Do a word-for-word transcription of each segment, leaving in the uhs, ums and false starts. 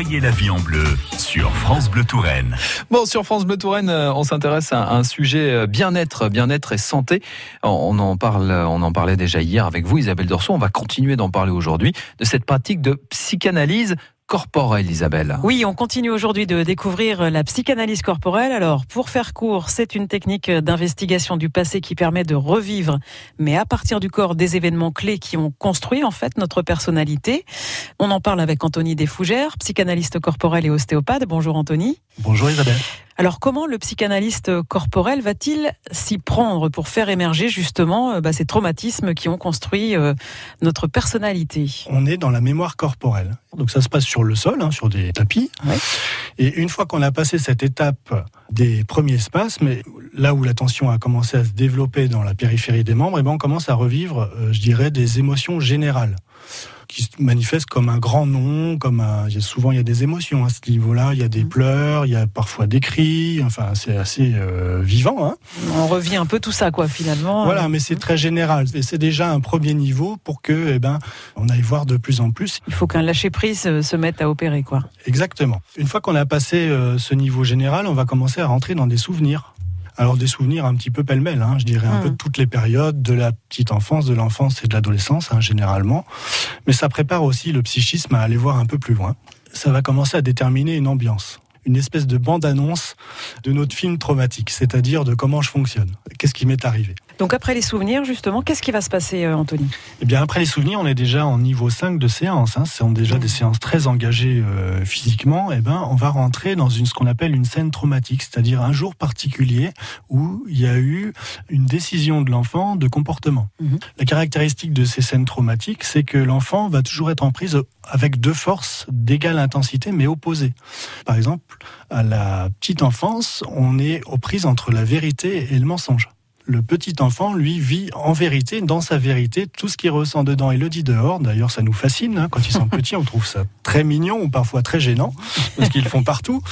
Voyez la vie en bleu sur France Bleu Touraine. Bon, sur France Bleu Touraine, on s'intéresse à un sujet bien-être, bien-être et santé. On en parle, on en parlait déjà hier avec vous, Isabelle Dorso. On va continuer d'en parler aujourd'hui de cette pratique de psychanalyse corporelle, Isabelle. Oui, on continue aujourd'hui de découvrir la psychanalyse corporelle. Alors, pour faire court, c'est une technique d'investigation du passé qui permet de revivre, mais à partir du corps, des événements clés qui ont construit en fait notre personnalité. On en parle avec Anthony Desfougères, psychanalyste corporel et ostéopathe. Bonjour Anthony. Bonjour Isabelle. Alors, comment le psychanalyste corporel va-t-il s'y prendre pour faire émerger justement bah, ces traumatismes qui ont construit euh, notre personnalité ? On est dans la mémoire corporelle. Donc ça se passe sur le sol, hein, sur des tapis. Ouais. Et une fois qu'on a passé cette étape des premiers spasmes, là où la tension a commencé à se développer dans la périphérie des membres, et ben on commence à revivre, euh, je dirais, des émotions générales qui se manifestent comme un grand nom, comme un... il y a, souvent il y a des émotions à ce niveau-là, il y a des pleurs, il y a parfois des cris, enfin c'est assez euh, vivant. Hein. On revit un peu tout ça, quoi, finalement. Voilà, mais c'est très général. Et c'est déjà un premier niveau pour que, eh ben, on aille voir de plus en plus. Il faut qu'un lâcher-prise se mette à opérer, quoi. Exactement. Une fois qu'on a passé euh, ce niveau général, on va commencer à rentrer dans des souvenirs. Alors des souvenirs un petit peu pêle-mêle, hein, je dirais un mmh. peu de toutes les périodes, de la petite enfance, de l'enfance et de l'adolescence, hein, généralement. Mais ça prépare aussi le psychisme à aller voir un peu plus loin. Ça va commencer à déterminer une ambiance, une espèce de bande-annonce de notre film traumatique, c'est-à-dire de comment je fonctionne, qu'est-ce qui m'est arrivé. Donc après les souvenirs, justement, qu'est-ce qui va se passer, euh, Anthony ? Eh bien, après les souvenirs, on est déjà en niveau cinq de séance. Hein. Ce sont déjà des séances très engagées euh, physiquement. Eh ben, on va rentrer dans une, ce qu'on appelle une scène traumatique, c'est-à-dire un jour particulier où il y a eu une décision de l'enfant de comportement. Mm-hmm. La caractéristique de ces scènes traumatiques, c'est que l'enfant va toujours être en prise avec deux forces d'égale intensité, mais opposées. Par exemple, à la petite enfance, on est aux prises entre la vérité et le mensonge. Le petit enfant, lui, vit en vérité, dans sa vérité, tout ce qu'il ressent dedans, il le dit dehors. D'ailleurs, ça nous fascine. Hein. Quand ils sont petits, on trouve ça très mignon ou parfois très gênant, parce qu'ils le font partout.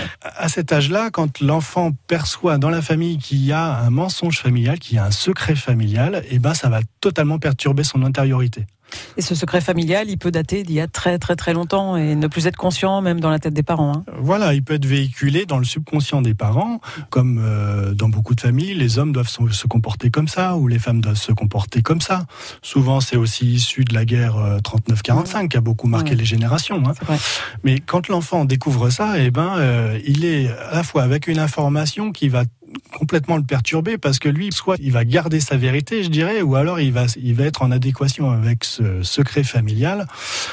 À cet âge-là, quand l'enfant perçoit dans la famille qu'il y a un mensonge familial, qu'il y a un secret familial, eh ben, ça va totalement perturber son intériorité. Et ce secret familial, il peut dater d'il y a très très très longtemps et ne plus être conscient, même dans la tête des parents. Hein. Voilà, il peut être véhiculé dans le subconscient des parents, comme euh, dans beaucoup de familles, les hommes doivent se comporter comme ça, ou les femmes doivent se comporter comme ça. Souvent, c'est aussi issu de la guerre euh, trente-neuf quarante-cinq, qui a beaucoup marqué ouais. les générations. Hein. Mais quand l'enfant découvre ça, eh ben, euh, il est à la fois avec une information qui va complètement le perturber, parce que lui, soit il va garder sa vérité, je dirais, ou alors il va, il va être en adéquation avec ce secret familial,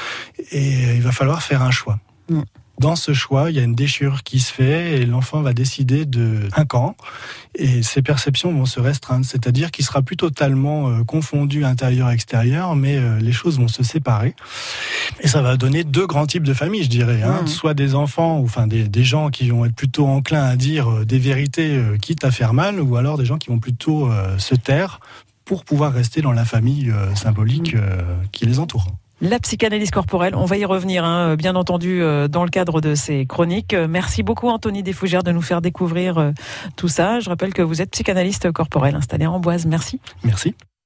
et il va falloir faire un choix. Mm. Dans ce choix, il y a une déchirure qui se fait, et l'enfant va décider de un camp, et ses perceptions vont se restreindre, c'est-à-dire qu'il sera plus totalement euh, confondu intérieur-extérieur, mais euh, les choses vont se séparer. Et ça va donner deux grands types de familles, je dirais. Hein. Mmh. Soit des enfants, ou enfin des, des gens qui vont être plutôt enclins à dire euh, des vérités euh, quitte à faire mal, ou alors des gens qui vont plutôt euh, se taire pour pouvoir rester dans la famille euh, symbolique euh, qui les entoure. La psychanalyse corporelle, on va y revenir, hein, bien entendu, euh, dans le cadre de ces chroniques. Merci beaucoup, Anthony Desfougères, de nous faire découvrir euh, tout ça. Je rappelle que vous êtes psychanalyste corporel installé en Amboise. Merci. Merci.